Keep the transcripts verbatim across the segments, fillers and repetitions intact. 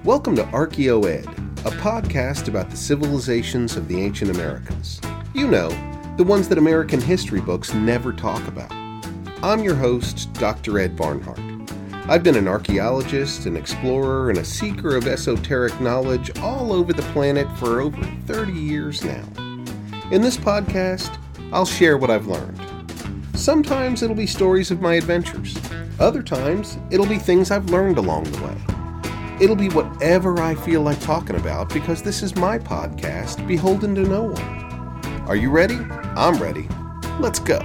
Welcome to Archaeoed, a podcast about the civilizations of the ancient Americas. You know, the ones that American history books never talk about. I'm your host, Doctor Ed Barnhart. I've been an archaeologist, an explorer, and a seeker of esoteric knowledge all over the planet for over thirty years now. In this podcast, I'll share what I've learned. Sometimes it'll be stories of my adventures. Other times, it'll be things I've learned along the way. It'll be whatever I feel like talking about because this is my podcast, beholden to no one. Are you ready? I'm ready. Let's go.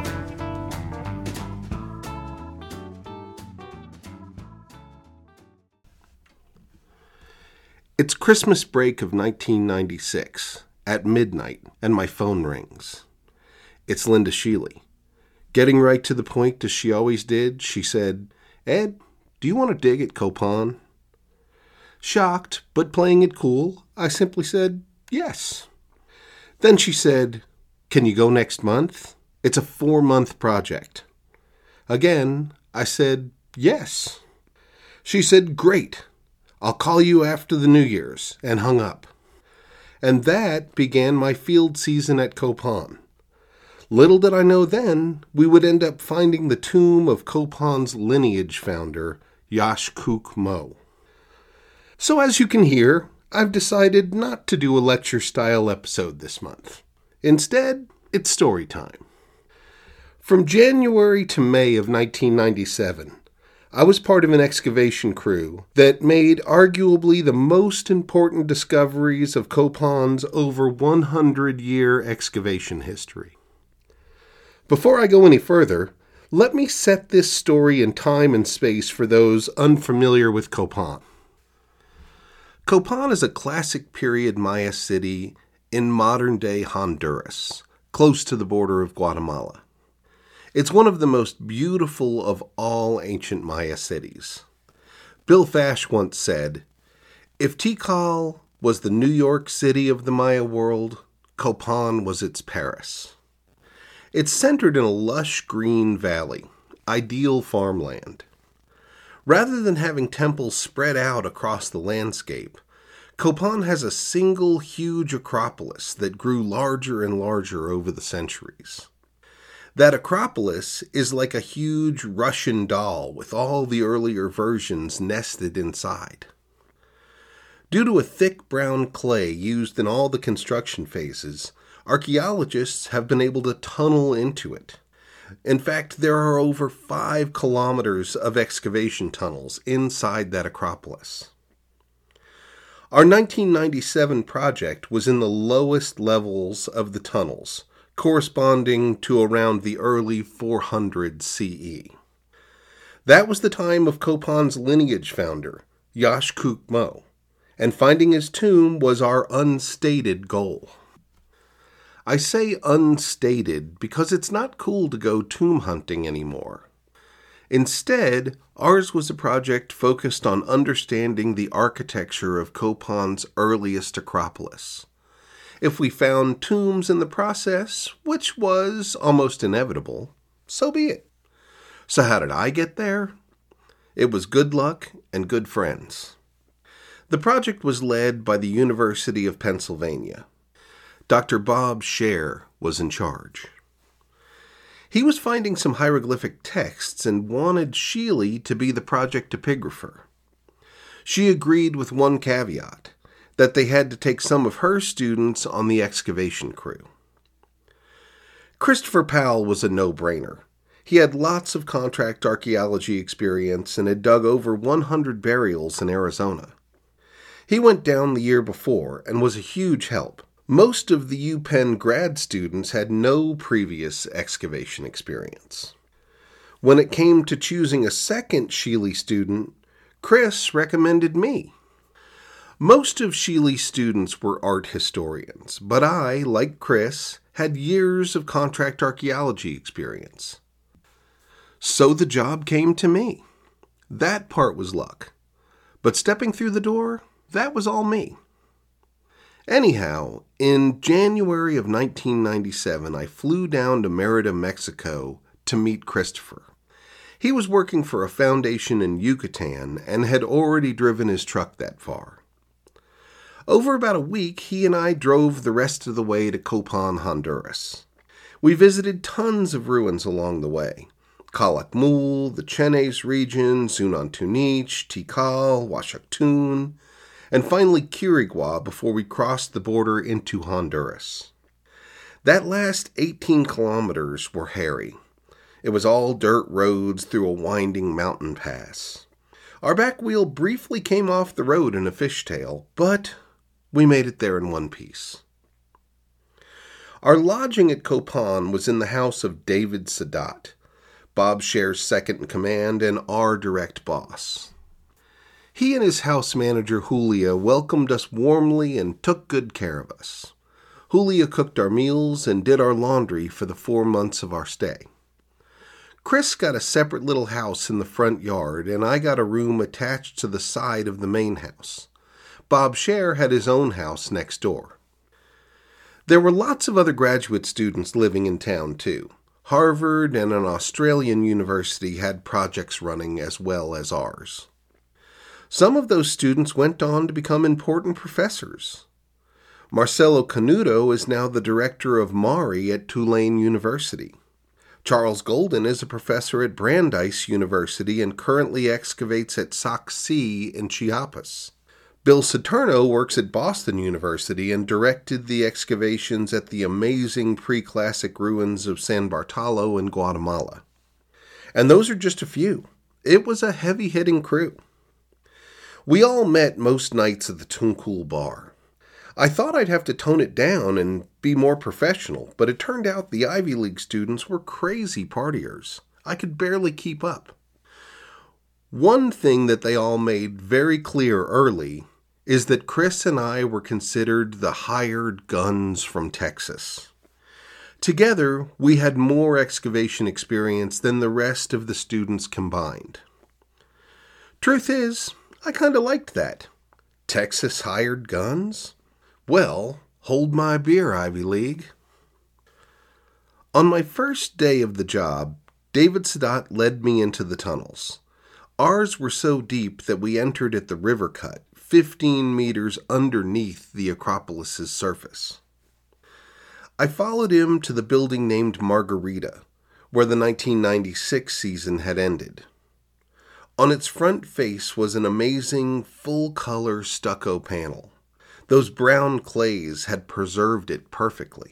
It's Christmas break of nineteen ninety-six, at midnight, and my phone rings. It's Linda Sheely. Getting right to the point as she always did, she said, "Ed, do you want to dig at Copan?" Shocked, but playing it cool, I simply said, yes. Then she said, "Can you go next month? It's a four-month project." Again, I said, yes. She said, "Great. I'll call you after the New Year's," and hung up. And that began my field season at Copan. Little did I know then, we would end up finding the tomb of Copan's lineage founder, Yashkuk Mo. So as you can hear, I've decided not to do a lecture-style episode this month. Instead, it's story time. From January to May of nineteen ninety-seven, I was part of an excavation crew that made arguably the most important discoveries of Copan's over one hundred year excavation history. Before I go any further, let me set this story in time and space for those unfamiliar with Copan. Copan is a classic period Maya city in modern-day Honduras, close to the border of Guatemala. It's one of the most beautiful of all ancient Maya cities. Bill Fash once said, "If Tikal was the New York City of the Maya world, Copan was its Paris." It's centered in a lush green valley, ideal farmland. Rather than having temples spread out across the landscape, Copan has a single huge acropolis that grew larger and larger over the centuries. That acropolis is like a huge Russian doll with all the earlier versions nested inside. Due to a thick brown clay used in all the construction phases, archaeologists have been able to tunnel into it. In fact, there are over five kilometers of excavation tunnels inside that acropolis. Our nineteen ninety-seven project was in the lowest levels of the tunnels, corresponding to around the early four hundred C E. That was the time of Copan's lineage founder, Yashkuk Mo, and finding his tomb was our unstated goal. I say unstated because it's not cool to go tomb hunting anymore. Instead, ours was a project focused on understanding the architecture of Copan's earliest acropolis. If we found tombs in the process, which was almost inevitable, so be it. So how did I get there? It was good luck and good friends. The project was led by the University of Pennsylvania. Doctor Bob Scher was in charge. He was finding some hieroglyphic texts and wanted Sheely to be the project epigrapher. She agreed with one caveat, that they had to take some of her students on the excavation crew. Christopher Powell was a no-brainer. He had lots of contract archaeology experience and had dug over one hundred burials in Arizona. He went down the year before and was a huge help. Most of the UPenn grad students had no previous excavation experience. When it came to choosing a second Sheely student, Chris recommended me. Most of Sheely's students were art historians, but I, like Chris, had years of contract archaeology experience. So the job came to me. That part was luck. But stepping through the door, that was all me. Anyhow, in January of nineteen ninety-seven, I flew down to Merida, Mexico to meet Christopher. He was working for a foundation in Yucatan and had already driven his truck that far. Over about a week, he and I drove the rest of the way to Copan, Honduras. We visited tons of ruins along the way. Calakmul, the Chenes region, Zunantunich, Tikal, Huashactun, and finally Quirigua before we crossed the border into Honduras. That last eighteen kilometers were hairy. It was all dirt roads through a winding mountain pass. Our back wheel briefly came off the road in a fishtail, but we made it there in one piece. Our lodging at Copan was in the house of David Sadat, Bob Scher's second in command and our direct boss. He and his house manager, Julia, welcomed us warmly and took good care of us. Julia cooked our meals and did our laundry for the four months of our stay. Chris got a separate little house in the front yard, and I got a room attached to the side of the main house. Bob Scher had his own house next door. There were lots of other graduate students living in town, too. Harvard and an Australian university had projects running as well as ours. Some of those students went on to become important professors. Marcelo Canuto is now the director of MARI at Tulane University. Charles Golden is a professor at Brandeis University and currently excavates at Sac-C in Chiapas. Bill Saturno works at Boston University and directed the excavations at the amazing pre-classic ruins of San Bartolo in Guatemala. And those are just a few. It was a heavy-hitting crew. We all met most nights at the Tunkul bar. I thought I'd have to tone it down and be more professional, but it turned out the Ivy League students were crazy partiers. I could barely keep up. One thing that they all made very clear early is that Chris and I were considered the hired guns from Texas. Together, we had more excavation experience than the rest of the students combined. Truth is, I kind of liked that. Texas hired guns? Well, hold my beer, Ivy League. On my first day of the job, David Sadat led me into the tunnels. Ours were so deep that we entered at the river cut, fifteen meters underneath the Acropolis's surface. I followed him to the building named Margarita, where the nineteen ninety-six season had ended. On its front face was an amazing full-color stucco panel. Those brown clays had preserved it perfectly.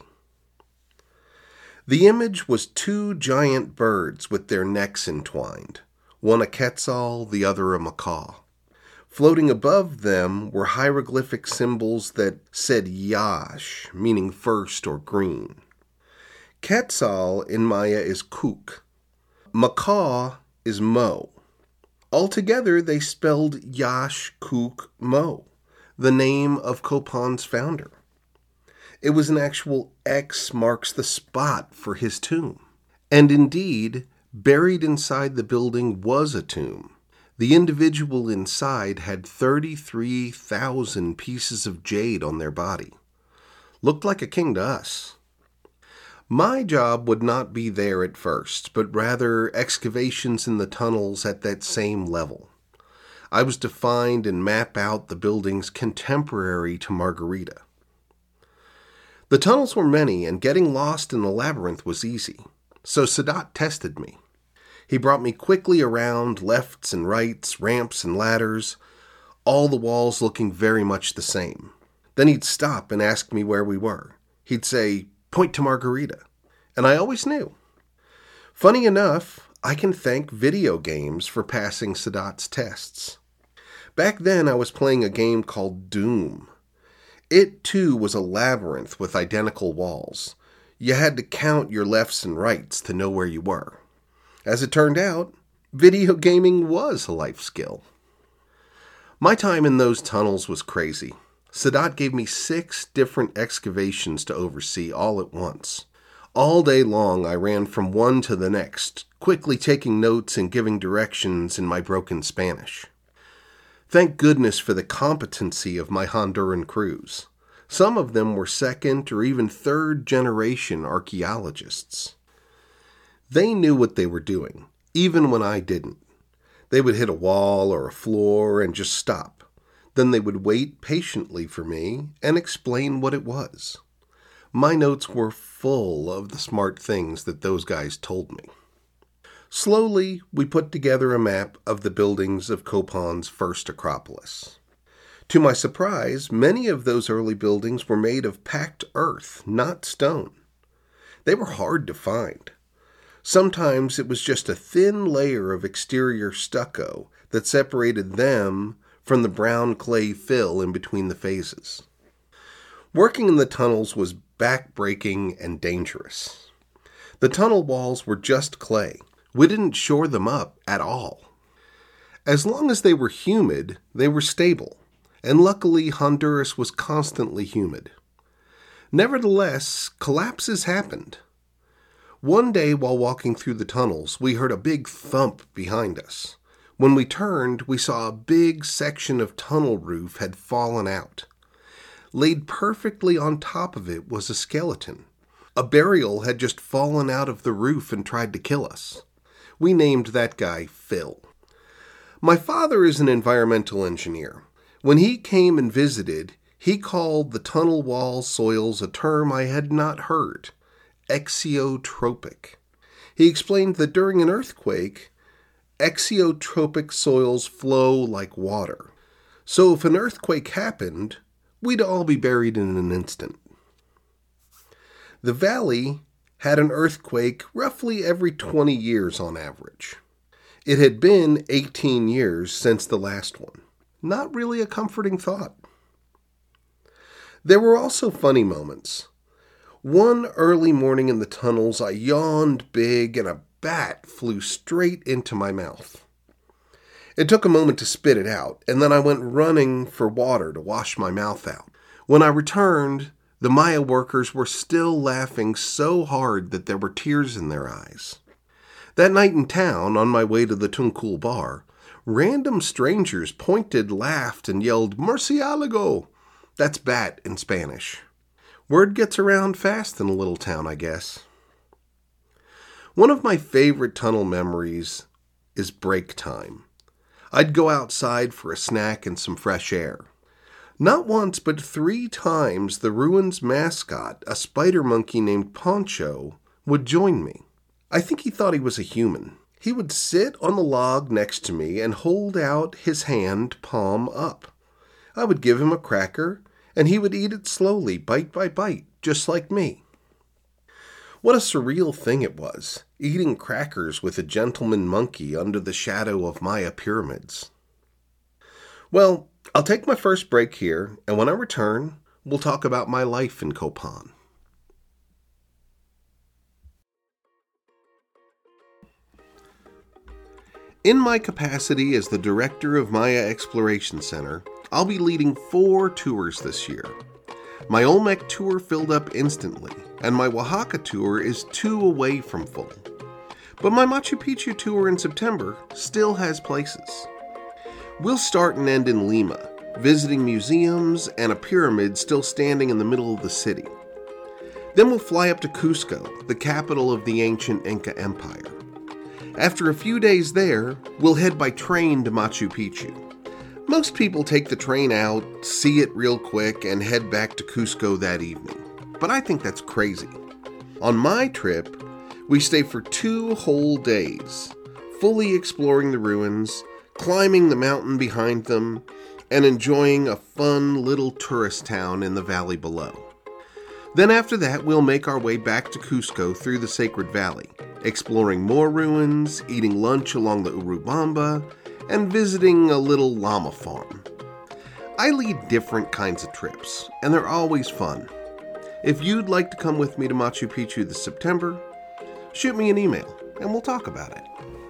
The image was two giant birds with their necks entwined, one a quetzal, the other a macaw. Floating above them were hieroglyphic symbols that said Yash, meaning first or green. Quetzal in Maya is Kuk. Macaw is Mo. Altogether, they spelled Yash Kuk Mo, the name of Copan's founder. It was an actual X marks the spot for his tomb. And indeed, buried inside the building was a tomb. The individual inside had thirty-three thousand pieces of jade on their body. Looked like a king to us. My job would not be there at first, but rather excavations in the tunnels at that same level. I was to find and map out the buildings contemporary to Margarita. The tunnels were many, and getting lost in the labyrinth was easy, so Sadat tested me. He brought me quickly around lefts and rights, ramps and ladders, all the walls looking very much the same. Then he'd stop and ask me where we were. He'd say, "Point to Margarita," and I always knew. Funny enough, I can thank video games for passing Sadat's tests. Back then, I was playing a game called Doom. It, too, was a labyrinth with identical walls. You had to count your lefts and rights to know where you were. As it turned out, video gaming was a life skill. My time in those tunnels was crazy. Sadat gave me six different excavations to oversee all at once. All day long, I ran from one to the next, quickly taking notes and giving directions in my broken Spanish. Thank goodness for the competency of my Honduran crews. Some of them were second or even third generation archaeologists. They knew what they were doing, even when I didn't. They would hit a wall or a floor and just stop. Then they would wait patiently for me and explain what it was. My notes were full of the smart things that those guys told me. Slowly, we put together a map of the buildings of Copan's first Acropolis. To my surprise, many of those early buildings were made of packed earth, not stone. They were hard to find. Sometimes it was just a thin layer of exterior stucco that separated them from the brown clay fill in between the phases. Working in the tunnels was back-breaking and dangerous. The tunnel walls were just clay. We didn't shore them up at all. As long as they were humid, they were stable, and luckily Honduras was constantly humid. Nevertheless, collapses happened. One day while walking through the tunnels, we heard a big thump behind us. When we turned, we saw a big section of tunnel roof had fallen out. Laid perfectly on top of it was a skeleton. A burial had just fallen out of the roof and tried to kill us. We named that guy Phil. My father is an environmental engineer. When he came and visited, he called the tunnel wall soils a term I had not heard, exiotropic. He explained that during an earthquake, exiotropic soils flow like water. So if an earthquake happened, we'd all be buried in an instant. The valley had an earthquake roughly every twenty years on average. It had been eighteen years since the last one. Not really a comforting thought. There were also funny moments. One early morning in the tunnels, I yawned big and a bat flew straight into my mouth. It took a moment to spit it out, and then I went running for water to wash my mouth out. When I returned, the Maya workers were still laughing so hard that there were tears in their eyes. That night in town, on my way to the Tuncul bar, random strangers pointed, laughed, and yelled, "Murciélago!" That's bat in Spanish. Word gets around fast in a little town, I guess. One of my favorite tunnel memories is break time. I'd go outside for a snack and some fresh air. Not once, but three times, the ruins mascot, a spider monkey named Poncho, would join me. I think he thought he was a human. He would sit on the log next to me and hold out his hand palm up. I would give him a cracker, and he would eat it slowly, bite by bite, just like me. What a surreal thing it was, eating crackers with a gentleman monkey under the shadow of Maya pyramids. Well, I'll take my first break here, and when I return, we'll talk about my life in Copan. In my capacity as the director of Maya Exploration Center, I'll be leading four tours this year. My Olmec tour filled up instantly, and my Oaxaca tour is two away from full. But my Machu Picchu tour in September still has places. We'll start and end in Lima, visiting museums and a pyramid still standing in the middle of the city. Then we'll fly up to Cusco, the capital of the ancient Inca Empire. After a few days there, we'll head by train to Machu Picchu. Most people take the train out, see it real quick, and head back to Cusco that evening. But I think that's crazy. On my trip, we stay for two whole days, fully exploring the ruins, climbing the mountain behind them, and enjoying a fun little tourist town in the valley below. Then after that, we'll make our way back to Cusco through the Sacred Valley, exploring more ruins, eating lunch along the Urubamba, and visiting a little llama farm. I lead different kinds of trips, and they're always fun. If you'd like to come with me to Machu Picchu this September, shoot me an email, and we'll talk about it.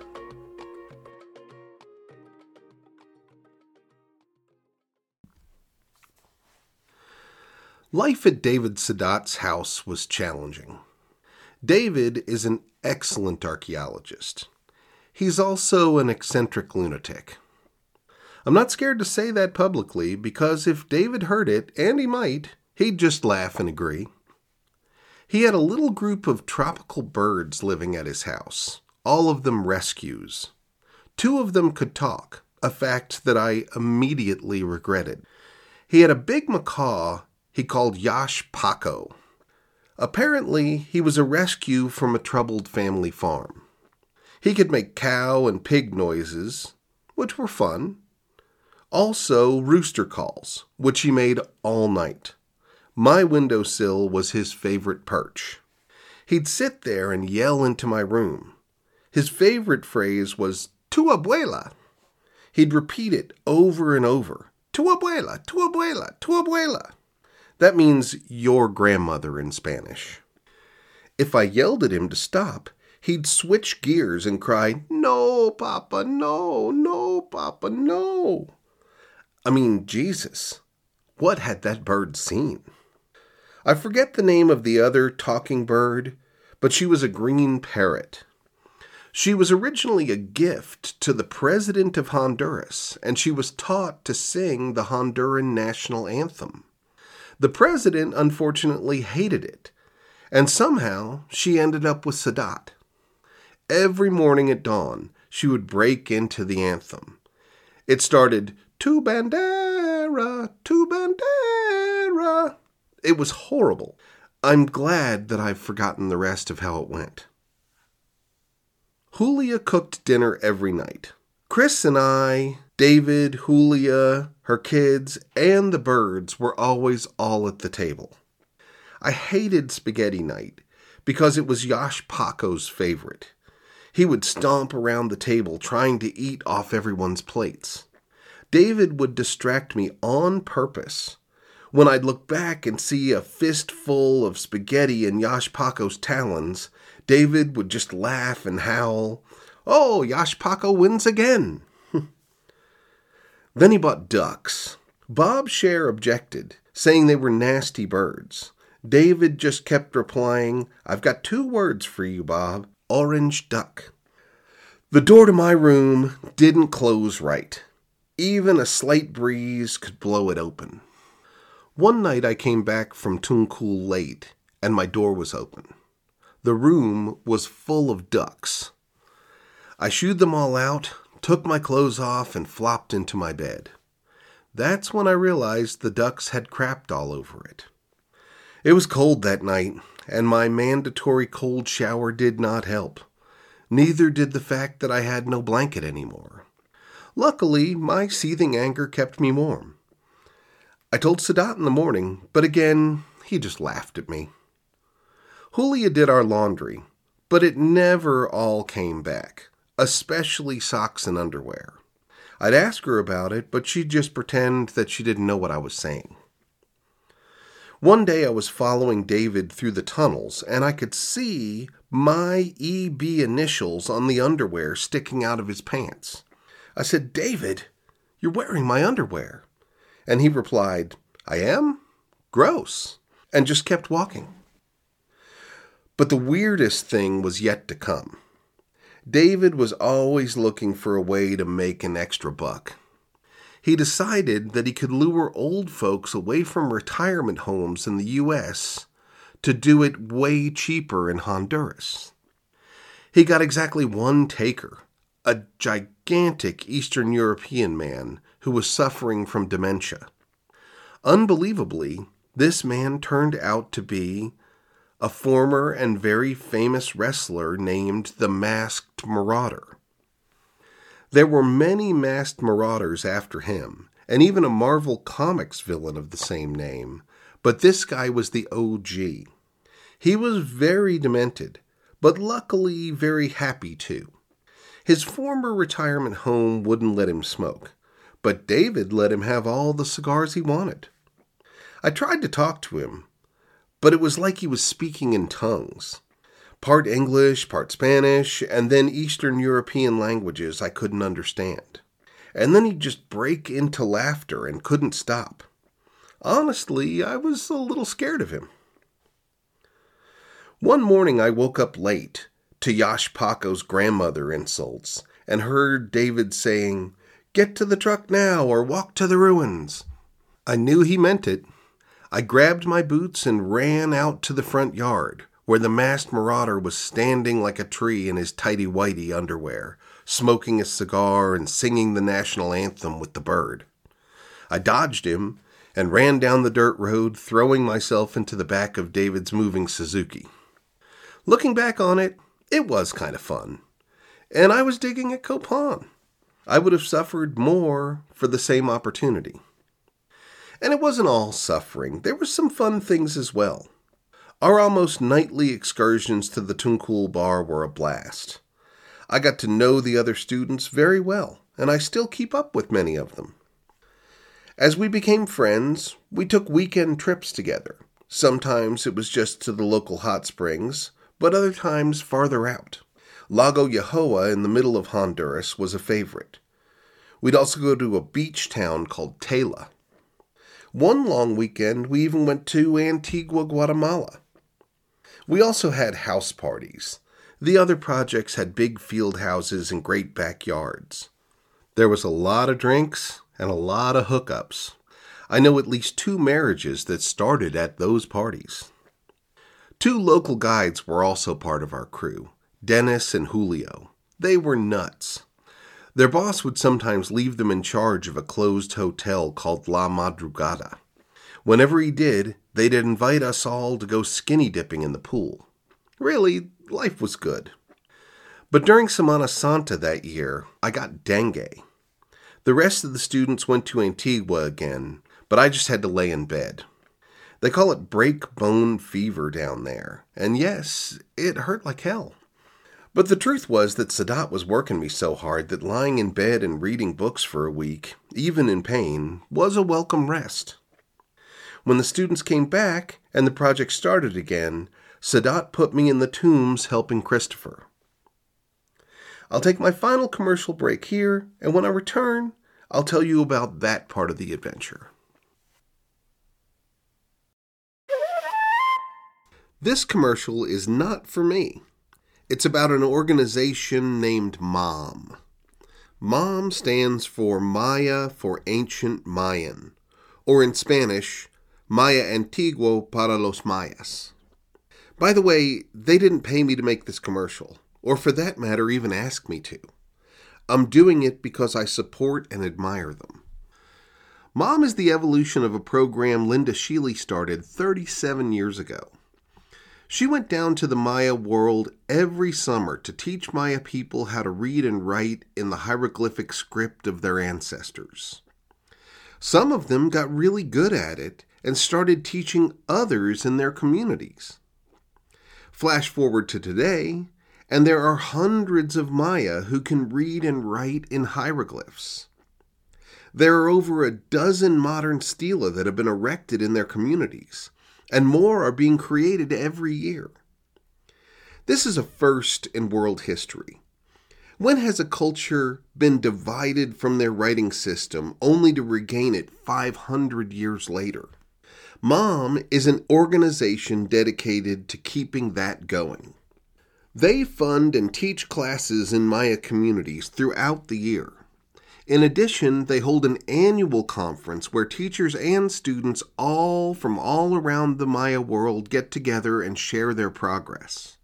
Life at David Sadat's house was challenging. David is an excellent archaeologist. He's also an eccentric lunatic. I'm not scared to say that publicly because if David heard it, and he might, he'd just laugh and agree. He had a little group of tropical birds living at his house, all of them rescues. Two of them could talk, a fact that I immediately regretted. He had a big macaw he called Yash Paco. Apparently, he was a rescue from a troubled family farm. He could make cow and pig noises, which were fun. Also, rooster calls, which he made all night. My windowsill was his favorite perch. He'd sit there and yell into my room. His favorite phrase was, "Tu abuela." He'd repeat it over and over. "Tu abuela, tu abuela, tu abuela." That means your grandmother in Spanish. If I yelled at him to stop, he'd switch gears and cry, "No, Papa, no, no, Papa, no." I mean, Jesus, what had that bird seen? I forget the name of the other talking bird, but she was a green parrot. She was originally a gift to the president of Honduras, and she was taught to sing the Honduran national anthem. The president, unfortunately, hated it, and somehow she ended up with Sadat. Every morning at dawn, she would break into the anthem. It started, "Tu bandera, tu bandera." It was horrible. I'm glad that I've forgotten the rest of how it went. Julia cooked dinner every night. Chris and I, David, Julia, her kids, and the birds were always all at the table. I hated spaghetti night because it was Yash Paco's favorite. He would stomp around the table trying to eat off everyone's plates. David would distract me on purpose. When I'd look back and see a fistful of spaghetti in Yash Paco's talons, David would just laugh and howl, "Oh, Yash Paco wins again." Then he bought ducks. Bob Share objected, saying they were nasty birds. David just kept replying, "I've got two words for you, Bob. Orange duck." The door to my room didn't close right. Even a slight breeze could blow it open. One night I came back from Tuncool late, and my door was open. The room was full of ducks. I shooed them all out, took my clothes off, and flopped into my bed. That's when I realized the ducks had crapped all over it. It was cold that night, and my mandatory cold shower did not help. Neither did the fact that I had no blanket anymore. Luckily, my seething anger kept me warm. I told Sadat in the morning, but again, he just laughed at me. Julia did our laundry, but it never all came back, especially socks and underwear. I'd ask her about it, but she'd just pretend that she didn't know what I was saying. One day I was following David through the tunnels, and I could see my E B initials on the underwear sticking out of his pants. I said, "David, you're wearing my underwear." And he replied, "I am? Gross," and just kept walking. But the weirdest thing was yet to come. David was always looking for a way to make an extra buck. He decided that he could lure old folks away from retirement homes in the U S to do it way cheaper in Honduras. He got exactly one taker, a gigantic Eastern European man who was suffering from dementia. Unbelievably, this man turned out to be a former and very famous wrestler named the Masked Marauder. There were many masked marauders after him, and even a Marvel Comics villain of the same name, but this guy was the O G. He was very demented, but luckily very happy too. His former retirement home wouldn't let him smoke, but David let him have all the cigars he wanted. I tried to talk to him, but it was like he was speaking in tongues. Part English, part Spanish, and then Eastern European languages I couldn't understand. And then he'd just break into laughter and couldn't stop. Honestly, I was a little scared of him. One morning I woke up late to Yash Paco's grandmother insults and heard David saying, "Get to the truck now or walk to the ruins." I knew he meant it. I grabbed my boots and ran out to the front yard, where the masked marauder was standing like a tree in his tighty-whitey underwear, smoking a cigar and singing the national anthem with the bird. I dodged him and ran down the dirt road, throwing myself into the back of David's moving Suzuki. Looking back on it, it was kind of fun. And I was digging at Copan. I would have suffered more for the same opportunity. And it wasn't all suffering. There were some fun things as well. Our almost nightly excursions to the Tungkul Bar were a blast. I got to know the other students very well, and I still keep up with many of them. As we became friends, we took weekend trips together. Sometimes it was just to the local hot springs, but other times farther out. Lago Yahoa in the middle of Honduras was a favorite. We'd also go to a beach town called Tela. One long weekend, we even went to Antigua, Guatemala. We also had house parties. The other projects had big field houses and great backyards. There was a lot of drinks and a lot of hookups. I know at least two marriages that started at those parties. Two local guides were also part of our crew, Dennis and Julio. They were nuts. Their boss would sometimes leave them in charge of a closed hotel called La Madrugada. Whenever he did, they'd invite us all to go skinny dipping in the pool. Really, life was good. But during Semana Santa that year, I got dengue. The rest of the students went to Antigua again, but I just had to lay in bed. They call it break bone fever down there, and yes, it hurt like hell. But the truth was that Sadat was working me so hard that lying in bed and reading books for a week, even in pain, was a welcome rest. When the students came back and the project started again, Sadat put me in the tombs helping Christopher. I'll take my final commercial break here, and when I return, I'll tell you about that part of the adventure. This commercial is not for me. It's about an organization named MOM. MOM stands for Maya for Ancient Mayan, or in Spanish, Maya Antiguo para los Mayas. By the way, they didn't pay me to make this commercial, or for that matter even ask me to. I'm doing it because I support and admire them. MOM is the evolution of a program Linda Sheely started thirty-seven years ago. She went down to the Maya world every summer to teach Maya people how to read and write in the hieroglyphic script of their ancestors. Some of them got really good at it and started teaching others in their communities. Flash forward to today, and there are hundreds of Maya who can read and write in hieroglyphs. There are over a dozen modern stela that have been erected in their communities, and more are being created every year. This is a first in world history. When has a culture been divided from their writing system only to regain it five hundred years later? MOM is an organization dedicated to keeping that going. They fund and teach classes in Maya communities throughout the year. In addition, they hold an annual conference where teachers and students all from all around the Maya world get together and share their progress.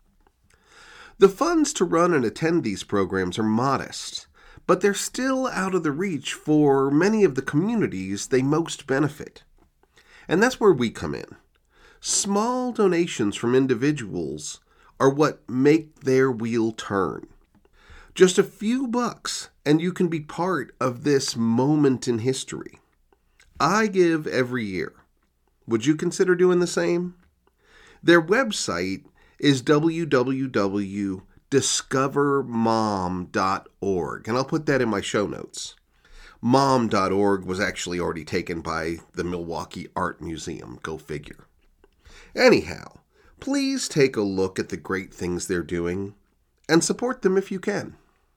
The funds to run and attend these programs are modest, but they're still out of the reach for many of the communities they most benefit. And that's where we come in. Small donations from individuals are what make their wheel turn. Just a few bucks, and you can be part of this moment in history. I give every year. Would you consider doing the same? Their website is w w w dot discover mom dot org, and I'll put that in my show notes. mom dot org was actually already taken by the Milwaukee Art Museum, go figure. Anyhow, please take a look at the great things they're doing, and support them if you can.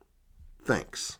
Thanks.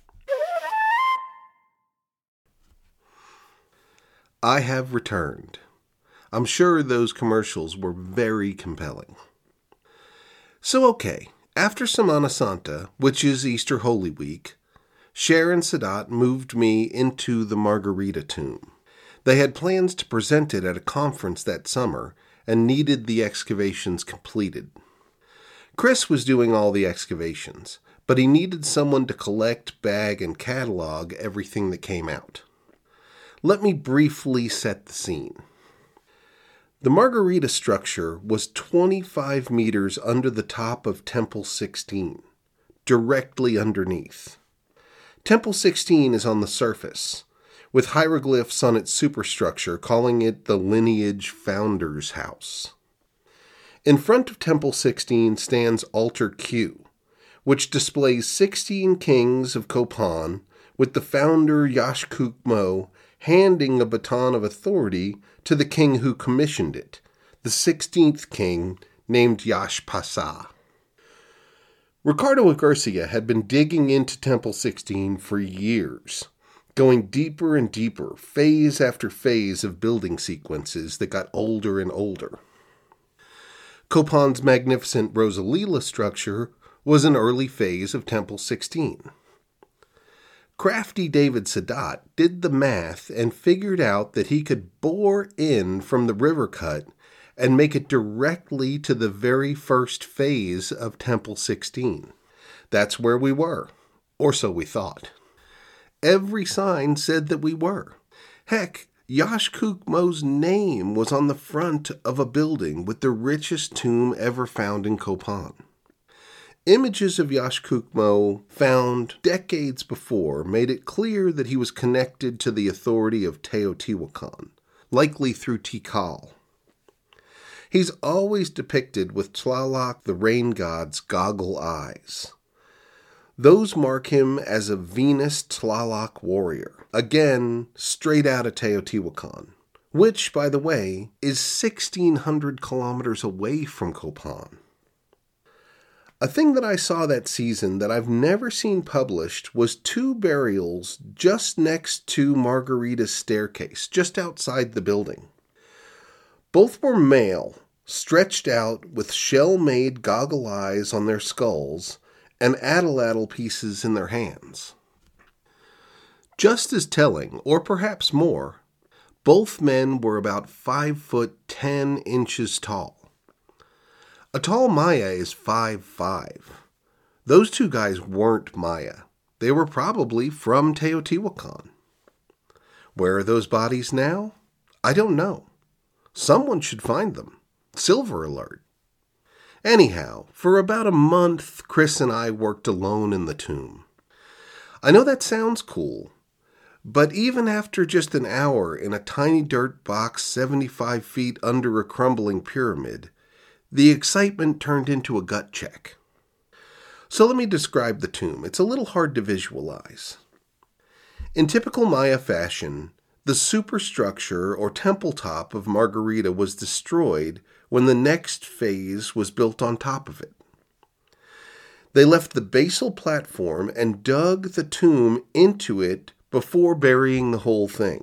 I have returned. I'm sure those commercials were very compelling. So okay, after Semana Santa, which is Easter Holy Week, Cher and Sadat moved me into the Margarita tomb. They had plans to present it at a conference that summer and needed the excavations completed. Chris was doing all the excavations, but he needed someone to collect, bag, and catalog everything that came out. Let me briefly set the scene. The Margarita structure was twenty-five meters under the top of Temple sixteen, directly underneath. Temple sixteen is on the surface, with hieroglyphs on its superstructure calling it the Lineage Founder's House. In front of Temple sixteen stands Altar Q, which displays sixteen kings of Copan, with the founder Yaxcucmo handing a baton of authority to the king who commissioned it, the sixteenth king named Yaxpasa. Ricardo Garcia had been digging into Temple sixteen for years, going deeper and deeper, phase after phase of building sequences that got older and older. Copan's magnificent Rosalila structure was an early phase of Temple sixteen. Crafty David Sadat did the math and figured out that he could bore in from the river cut and make it directly to the very first phase of Temple sixteen. That's where we were, or so we thought. Every sign said that we were. Heck, Yaxcucmo's name was on the front of a building with the richest tomb ever found in Copan. Images of Yaxcucmo found decades before made it clear that he was connected to the authority of Teotihuacan, likely through Tikal. He's always depicted with Tlaloc, the rain god's goggle eyes. Those mark him as a Venus Tlaloc warrior, again, straight out of Teotihuacan, which, by the way, is sixteen hundred kilometers away from Copan. A thing that I saw that season that I've never seen published was two burials just next to Margarita's staircase, just outside the building. Both were male, stretched out with shell-made goggle eyes on their skulls and atlatl pieces in their hands. Just as telling, or perhaps more, both men were about five foot ten inches tall. A tall Maya is five foot five. Those two guys weren't Maya. They were probably from Teotihuacan. Where are those bodies now? I don't know. Someone should find them. Silver alert. Anyhow, for about a month, Chris and I worked alone in the tomb. I know that sounds cool, but even after just an hour in a tiny dirt box seventy-five feet under a crumbling pyramid, the excitement turned into a gut check. So let me describe the tomb. It's a little hard to visualize. In typical Maya fashion, the superstructure or temple top of Margarita was destroyed when the next phase was built on top of it. They left the basal platform and dug the tomb into it before burying the whole thing.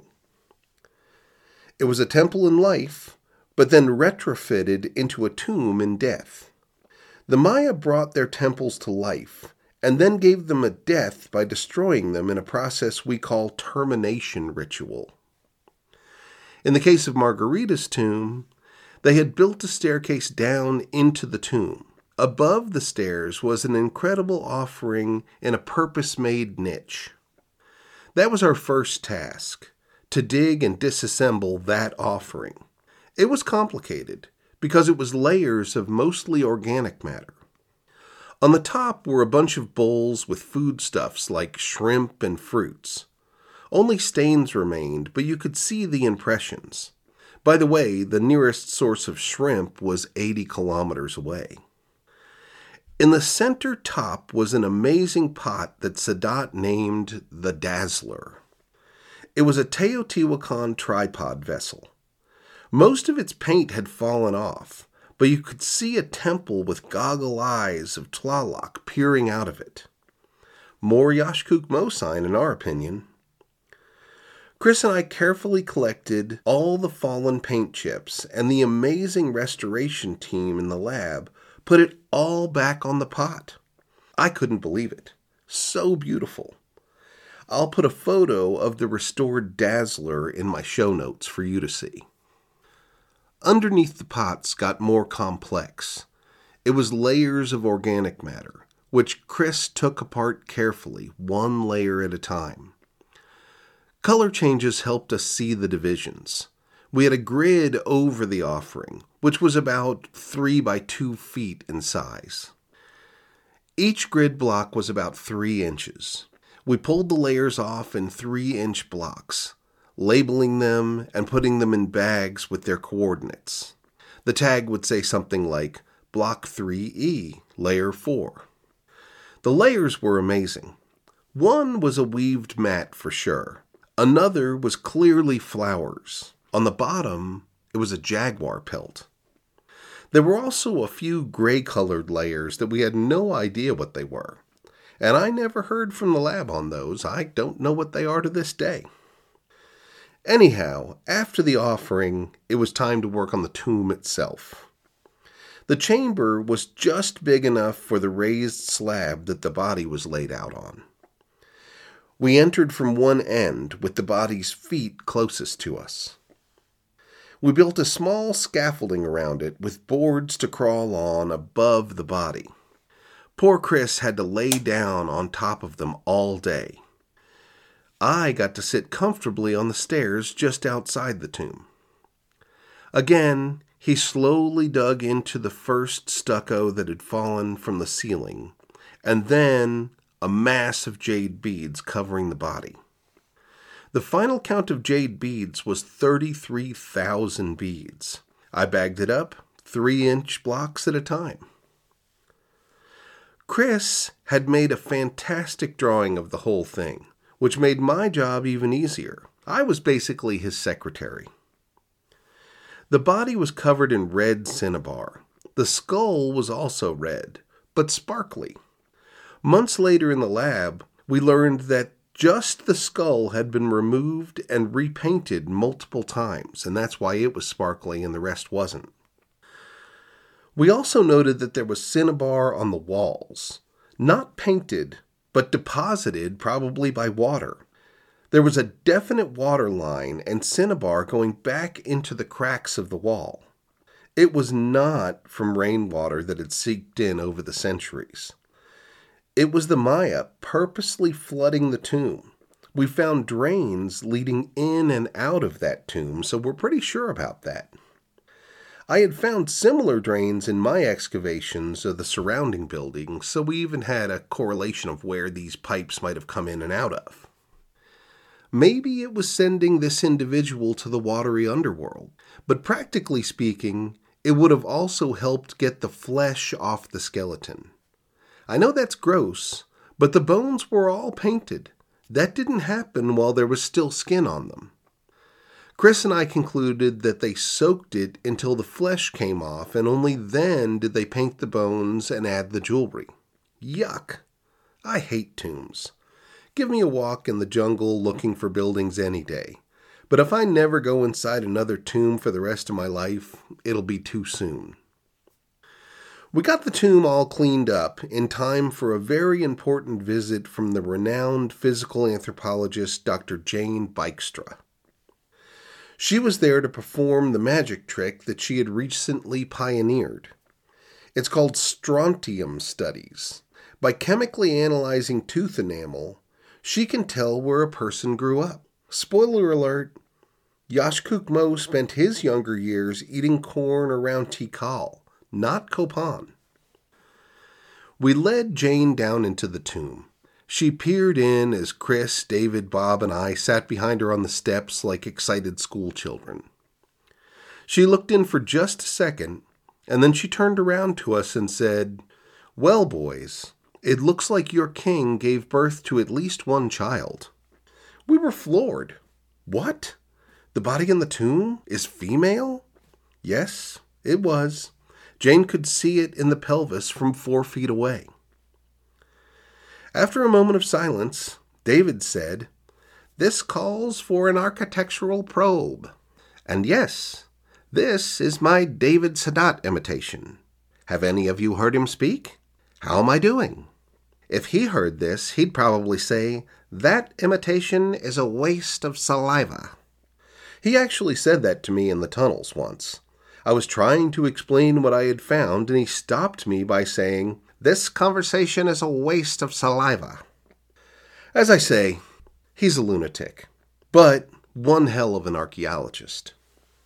It was a temple in life, but then retrofitted into a tomb in death. The Maya brought their temples to life, and then gave them a death by destroying them in a process we call termination ritual. In the case of Margarita's tomb, they had built a staircase down into the tomb. Above the stairs was an incredible offering in a purpose-made niche. That was our first task, to dig and disassemble that offering. It was complicated, because it was layers of mostly organic matter. On the top were a bunch of bowls with foodstuffs like shrimp and fruits. Only stains remained, but you could see the impressions. By the way, the nearest source of shrimp was eighty kilometers away. In the center top was an amazing pot that Sadat named the Dazzler. It was a Teotihuacan tripod vessel. Most of its paint had fallen off, but you could see a temple with goggle eyes of Tlaloc peering out of it. More Yaxcucmo sign, in our opinion. Chris and I carefully collected all the fallen paint chips, and the amazing restoration team in the lab put it all back on the pot. I couldn't believe it. So beautiful. I'll put a photo of the restored Dazzler in my show notes for you to see. Underneath the pots got more complex. It was layers of organic matter, which Chris took apart carefully, one layer at a time. Color changes helped us see the divisions. We had a grid over the offering, which was about three by two feet in size. Each grid block was about three inches. We pulled the layers off in three-inch blocks, labeling them and putting them in bags with their coordinates. The tag would say something like, Block three E, Layer four. The layers were amazing. One was a weaved mat for sure. Another was clearly flowers. On the bottom, it was a jaguar pelt. There were also a few gray-colored layers that we had no idea what they were. And I never heard from the lab on those. I don't know what they are to this day. Anyhow, after the offering, it was time to work on the tomb itself. The chamber was just big enough for the raised slab that the body was laid out on. We entered from one end, with the body's feet closest to us. We built a small scaffolding around it with boards to crawl on above the body. Poor Chris had to lay down on top of them all day. I got to sit comfortably on the stairs just outside the tomb. Again, he slowly dug into the first stucco that had fallen from the ceiling, and then a mass of jade beads covering the body. The final count of jade beads was thirty-three thousand beads. I bagged it up, three-inch blocks at a time. Chris had made a fantastic drawing of the whole thing, which made my job even easier. I was basically his secretary. The body was covered in red cinnabar. The skull was also red, but sparkly. Months later in the lab, we learned that just the skull had been removed and repainted multiple times, and that's why it was sparkly and the rest wasn't. We also noted that there was cinnabar on the walls, not painted, but deposited probably by water. There was a definite water line and cinnabar going back into the cracks of the wall. It was not from rainwater that had seeped in over the centuries. It was the Maya purposely flooding the tomb. We found drains leading in and out of that tomb, so we're pretty sure about that. I had found similar drains in my excavations of the surrounding buildings, so we even had a correlation of where these pipes might have come in and out of. Maybe it was sending this individual to the watery underworld, but practically speaking, it would have also helped get the flesh off the skeleton. I know that's gross, but the bones were all painted. That didn't happen while there was still skin on them. Chris and I concluded that they soaked it until the flesh came off, and only then did they paint the bones and add the jewelry. Yuck! I hate tombs. Give me a walk in the jungle looking for buildings any day. But if I never go inside another tomb for the rest of my life, it'll be too soon. We got the tomb all cleaned up in time for a very important visit from the renowned physical anthropologist Doctor Jane Bykestra. She was there to perform the magic trick that she had recently pioneered. It's called strontium studies. By chemically analyzing tooth enamel, she can tell where a person grew up. Spoiler alert, Yashkuk-Mo spent his younger years eating corn around Tikal, not Copan. We led Jane down into the tomb. She peered in as Chris, David, Bob, and I sat behind her on the steps like excited school children. She looked in for just a second, and then she turned around to us and said, "Well, boys, it looks like your king gave birth to at least one child." We were floored. What? The body in the tomb is female? Yes, it was. Jane could see it in the pelvis from four feet away. After a moment of silence, David said, "This calls for an architectural probe. And yes, this is my David Sadat imitation. Have any of you heard him speak? How am I doing?" If he heard this, he'd probably say, "That imitation is a waste of saliva." He actually said that to me in the tunnels once. I was trying to explain what I had found, and he stopped me by saying, This conversation is a waste of saliva. As I say, he's a lunatic, but one hell of an archaeologist.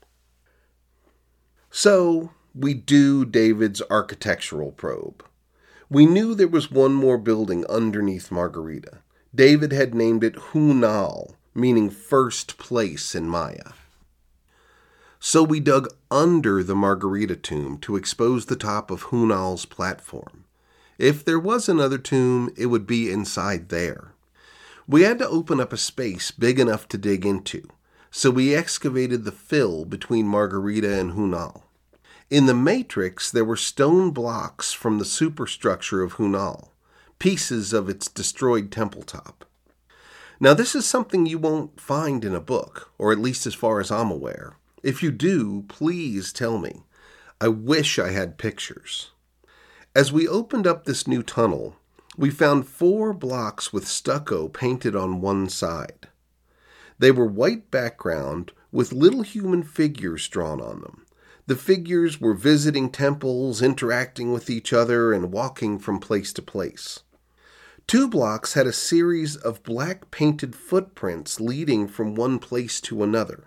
So, we do David's architectural probe. We knew there was one more building underneath Margarita. David had named it Hunal, meaning first place in Maya. So we dug under the Margarita tomb to expose the top of Hunal's platform. If there was another tomb, it would be inside there. We had to open up a space big enough to dig into, so we excavated the fill between Margarita and Hunal. In the matrix, there were stone blocks from the superstructure of Hunal, pieces of its destroyed temple top. Now, this is something you won't find in a book, or at least as far as I'm aware. If you do, please tell me. I wish I had pictures. As we opened up this new tunnel, we found four blocks with stucco painted on one side. They were white background with little human figures drawn on them. The figures were visiting temples, interacting with each other, and walking from place to place. Two blocks had a series of black painted footprints leading from one place to another.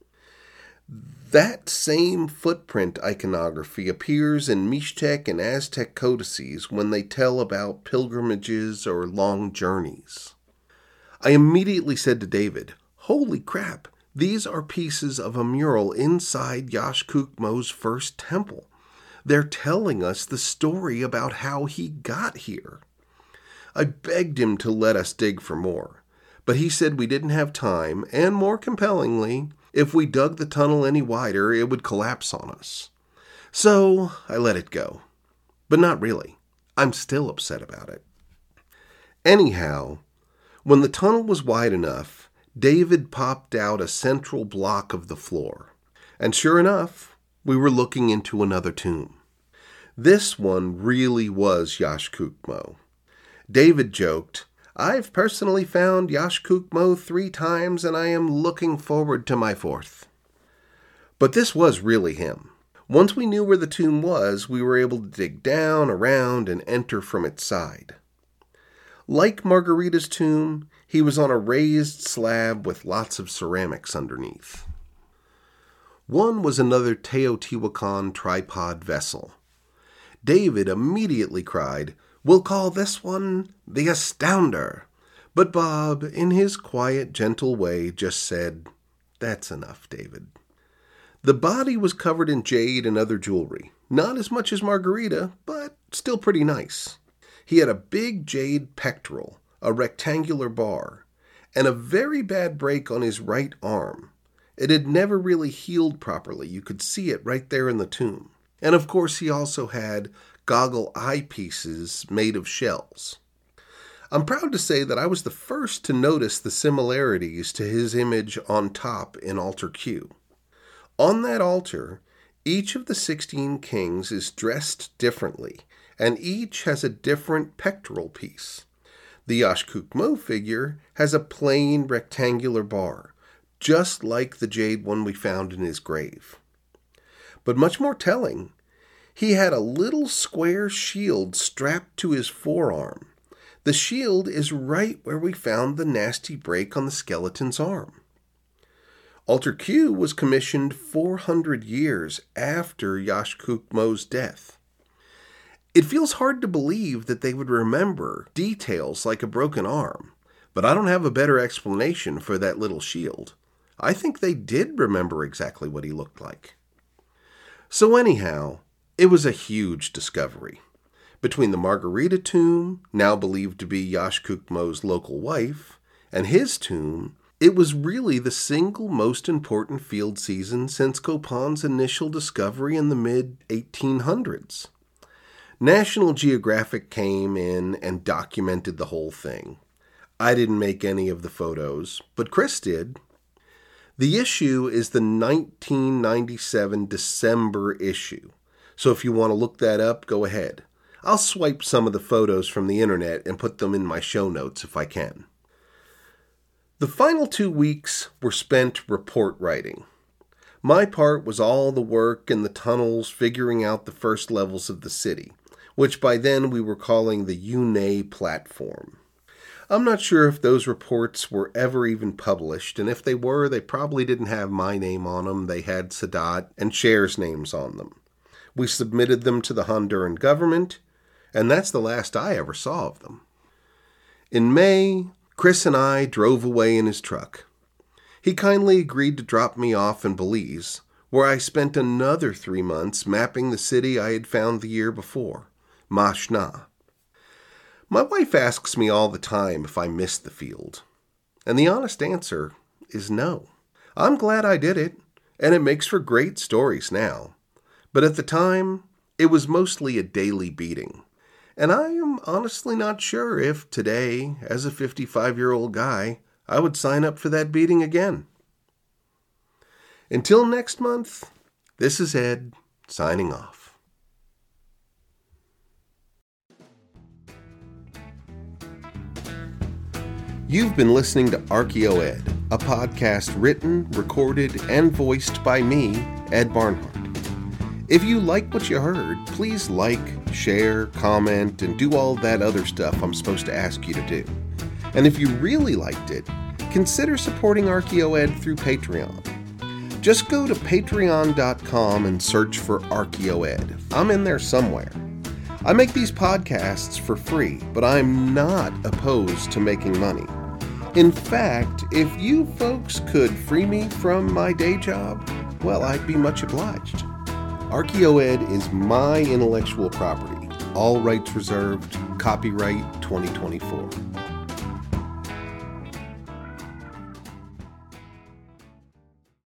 That same footprint iconography appears in Mixtec and Aztec codices when they tell about pilgrimages or long journeys. I immediately said to David, "Holy crap, these are pieces of a mural inside Yaxcucmo's first temple. They're telling us the story about how he got here." I begged him to let us dig for more, but he said we didn't have time, and more compellingly, if we dug the tunnel any wider, it would collapse on us. So I let it go. But not really. I'm still upset about it. Anyhow, when the tunnel was wide enough, David popped out a central block of the floor. And sure enough, we were looking into another tomb. This one really was Yaxcucmo. David joked, "I've personally found Yaxcucmo three times, and I am looking forward to my fourth." But this was really him. Once we knew where the tomb was, we were able to dig down, around, and enter from its side. Like Margarita's tomb, he was on a raised slab with lots of ceramics underneath. One was another Teotihuacan tripod vessel. David immediately cried, "We'll call this one the Astounder." But Bob, in his quiet, gentle way, just said, "That's enough, David." The body was covered in jade and other jewelry. Not as much as Margarita, but still pretty nice. He had a big jade pectoral, a rectangular bar, and a very bad break on his right arm. It had never really healed properly. You could see it right there in the tomb. And of course he also had goggle eyepieces made of shells. I'm proud to say that I was the first to notice the similarities to his image on top in Altar Q. On that altar, each of the sixteen kings is dressed differently, and each has a different pectoral piece. The Yaxcucmo figure has a plain rectangular bar, just like the jade one we found in his grave. But much more telling, he had a little square shield strapped to his forearm. The shield is right where we found the nasty break on the skeleton's arm. Altar Q was commissioned four hundred years after Yaxcucmo's death. It feels hard to believe that they would remember details like a broken arm, but I don't have a better explanation for that little shield. I think they did remember exactly what he looked like. So anyhow, it was a huge discovery. Between the Margarita tomb, now believed to be Yaxcucmo's local wife, and his tomb, it was really the single most important field season since Copan's initial discovery in the mid eighteen hundreds. National Geographic came in and documented the whole thing. I didn't make any of the photos, but Chris did. The issue is the nineteen ninety-seven December issue. So if you want to look that up, go ahead. I'll swipe some of the photos from the internet and put them in my show notes if I can. The final two weeks were spent report writing. My part was all the work in the tunnels figuring out the first levels of the city. which by then we were calling the U N A platform. I'm not sure if those reports were ever even published, and if they were, they probably didn't have my name on them. They had Sadat and Cher's names on them. We submitted them to the Honduran government, and that's the last I ever saw of them. In May, Chris and I drove away in his truck. He kindly agreed to drop me off in Belize, where I spent another three months mapping the city I had found the year before, Mashna. My wife asks me all the time if I missed the field, and the honest answer is no. I'm glad I did it, and it makes for great stories now. But at the time, it was mostly a daily beating, and I am honestly not sure if today, as a fifty-five-year-old guy, I would sign up for that beating again. Until next month, this is Ed, signing off. You've been listening to ArchaeoEd, a podcast written, recorded, and voiced by me, Ed Barnhart. If you like what you heard, please like, share, comment, and do all that other stuff I'm supposed to ask you to do. And if you really liked it, consider supporting ArchaeoEd through Patreon. Just go to patreon dot com and search for ArchaeoEd. I'm in there somewhere. I make these podcasts for free, but I'm not opposed to making money. In fact, if you folks could free me from my day job, well, I'd be much obliged. ArchaeoEd is my intellectual property. All rights reserved. Copyright twenty twenty-four.